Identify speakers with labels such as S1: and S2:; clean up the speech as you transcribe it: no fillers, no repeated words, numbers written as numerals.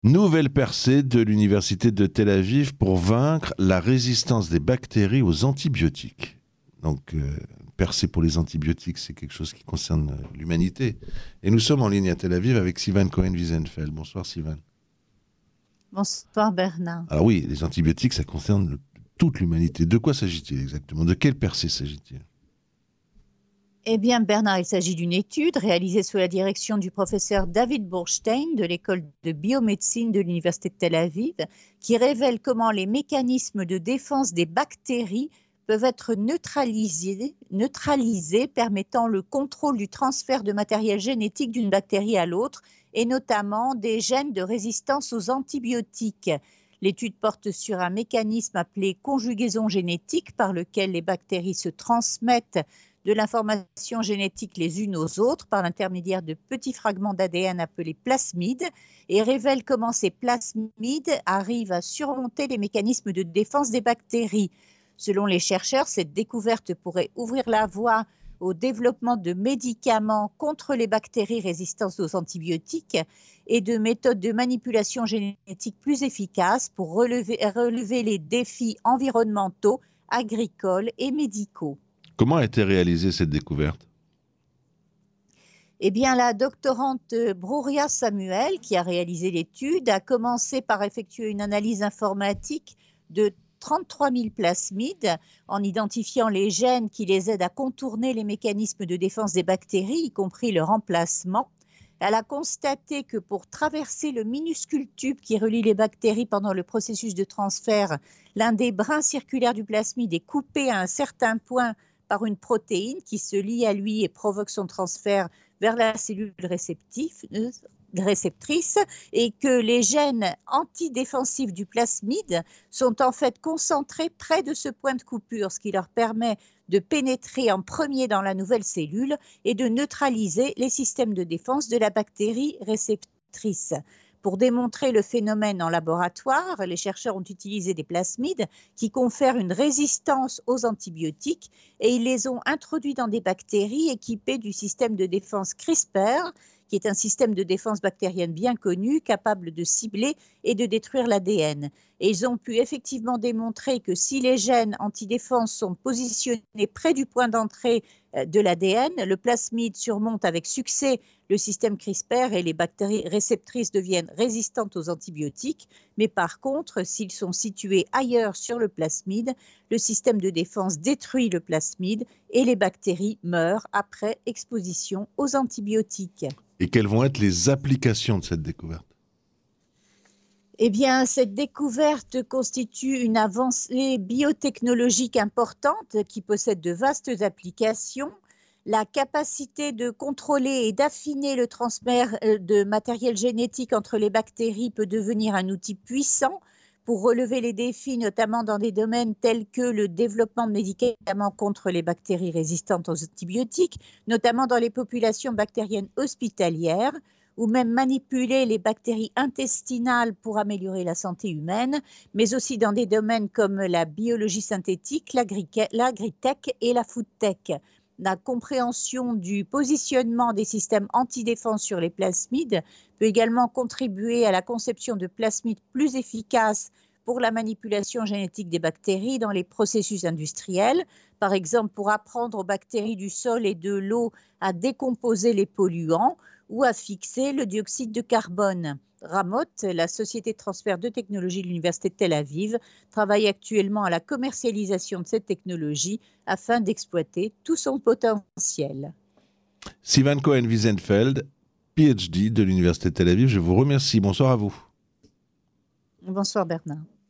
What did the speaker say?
S1: Nouvelle percée de l'université de Tel Aviv pour vaincre la résistance des bactéries aux antibiotiques. Donc, percée pour les antibiotiques, c'est quelque chose qui concerne l'humanité. Et nous sommes en ligne à Tel Aviv avec Sivan Cohen-Wiesenfeld. Bonsoir Sivan.
S2: Bonsoir Bernard.
S1: Alors oui, les antibiotiques, ça concerne toute l'humanité. De quoi s'agit-il exactement? De quelle percée s'agit-il?
S2: Eh bien Bernard, il s'agit d'une étude réalisée sous la direction du professeur David Borstein de l'école de biomédecine de l'université de Tel Aviv qui révèle comment les mécanismes de défense des bactéries peuvent être neutralisés permettant le contrôle du transfert de matériel génétique d'une bactérie à l'autre et notamment des gènes de résistance aux antibiotiques. L'étude porte sur un mécanisme appelé conjugaison génétique par lequel les bactéries se transmettent de l'information génétique les unes aux autres par l'intermédiaire de petits fragments d'ADN appelés plasmides et révèle comment ces plasmides arrivent à surmonter les mécanismes de défense des bactéries. Selon les chercheurs, cette découverte pourrait ouvrir la voie au développement de médicaments contre les bactéries résistantes aux antibiotiques et de méthodes de manipulation génétique plus efficaces pour relever les défis environnementaux, agricoles et médicaux.
S1: Comment a été réalisée cette découverte?
S2: Eh bien, la doctorante Brouria Samuel, qui a réalisé l'étude, a commencé par effectuer une analyse informatique de 33 000 plasmides en identifiant les gènes qui les aident à contourner les mécanismes de défense des bactéries, y compris leur remplacement. Elle a constaté que pour traverser le minuscule tube qui relie les bactéries pendant le processus de transfert, l'un des brins circulaires du plasmide est coupé à un certain point par une protéine qui se lie à lui et provoque son transfert vers la cellule réceptrice et que les gènes antidéfensifs du plasmide sont en fait concentrés près de ce point de coupure, ce qui leur permet de pénétrer en premier dans la nouvelle cellule et de neutraliser les systèmes de défense de la bactérie réceptrice. Pour démontrer le phénomène en laboratoire, les chercheurs ont utilisé des plasmides qui confèrent une résistance aux antibiotiques et ils les ont introduits dans des bactéries équipées du système de défense CRISPR, qui est un système de défense bactérienne bien connu, capable de cibler et de détruire l'ADN. Et ils ont pu effectivement démontrer que si les gènes antidéfense sont positionnés près du point d'entrée de l'ADN, le plasmide surmonte avec succès le système CRISPR et les bactéries réceptrices deviennent résistantes aux antibiotiques. Mais par contre, s'ils sont situés ailleurs sur le plasmide, le système de défense détruit le plasmide et les bactéries meurent après exposition aux antibiotiques.
S1: Et quelles vont être les applications de cette découverte?
S2: Eh bien, cette découverte constitue une avancée biotechnologique importante qui possède de vastes applications. La capacité de contrôler et d'affiner le transfert de matériel génétique entre les bactéries peut devenir un outil puissant pour relever les défis, notamment dans des domaines tels que le développement de médicaments contre les bactéries résistantes aux antibiotiques, notamment dans les populations bactériennes hospitalières, ou même manipuler les bactéries intestinales pour améliorer la santé humaine, mais aussi dans des domaines comme la biologie synthétique, l'agritech et la foodtech. La compréhension du positionnement des systèmes antidéfense sur les plasmides peut également contribuer à la conception de plasmides plus efficaces pour la manipulation génétique des bactéries dans les processus industriels, par exemple pour apprendre aux bactéries du sol et de l'eau à décomposer les polluants ou à fixer le dioxyde de carbone. Ramot, la société de transfert de technologie de l'Université de Tel Aviv, travaille actuellement à la commercialisation de cette technologie afin d'exploiter tout son potentiel.
S1: Sivan Cohen-Wiesenfeld, PhD de l'Université de Tel Aviv, je vous remercie. Bonsoir à vous.
S2: Bonsoir Bernard.